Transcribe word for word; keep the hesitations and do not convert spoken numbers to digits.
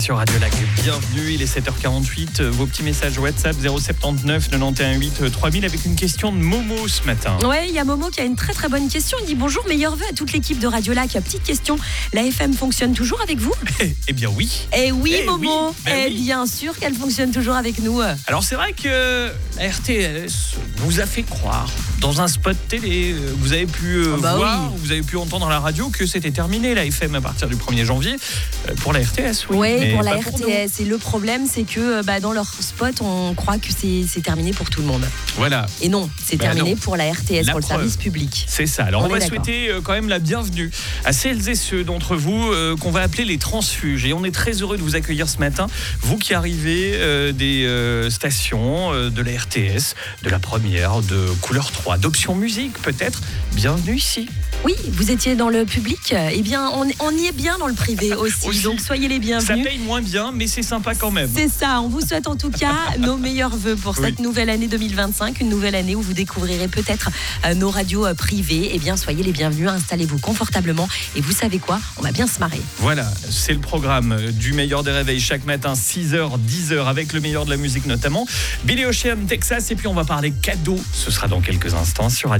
Sur Radio Lac, bienvenue, il est sept heures quarante-huit. Vos petits messages WhatsApp zéro sept neuf quatre-vingt-onze huit trois mille avec une question de Momo ce matin. Ouais, il y a Momo qui a une très très bonne question. Il dit bonjour, meilleurs vœux à toute l'équipe de Radio Lac. Petite question, la F M fonctionne toujours avec vous ? Eh bien oui. Eh oui Eh Momo, oui, ben eh oui. bien sûr qu'elle fonctionne toujours avec nous. Alors c'est vrai que la R T S vous a fait croire dans un spot télé, vous avez pu euh, Ah bah voir, oui. vous avez pu entendre à la radio que c'était terminé la F M à partir du premier janvier euh, pour la R T S. Oui, Ouais, mais pour la pas R pour T nous. S. Et le problème, c'est que bah, dans leur spot, on croit que c'est, c'est terminé pour tout le monde. Voilà. Et non, c'est Bah terminé non. pour la R T S, La pour le preuve. service public. C'est ça. Alors on, On va est d'accord. souhaiter euh, quand même la bienvenue à celles et ceux d'entre vous euh, qu'on va appeler les transfuges. Et on est très heureux de vous accueillir ce matin. Vous qui arrivez euh, des euh, stations euh, de la R T S, de la première, de Couleur trois, d'Option Musique peut-être. Bienvenue ici. Oui, vous étiez dans le public. Eh bien, on, on y est bien dans le privé aussi. Aussi. Donc soyez les Ça bienvenus. paye moins bien, mais c'est sympa quand même. C'est ça, on vous souhaite en tout cas nos meilleurs vœux pour Oui. cette nouvelle année deux mille vingt-cinq, une nouvelle année où vous découvrirez peut-être euh, nos radios euh, privées. Eh bien, soyez les bienvenus, installez-vous confortablement et vous savez quoi, on va bien se marrer. Voilà, c'est le programme du meilleur des réveils chaque matin, six heures, dix heures, avec le meilleur de la musique notamment. Billy Ocean, Texas, et puis on va parler cadeaux. Ce sera dans quelques instants sur Radio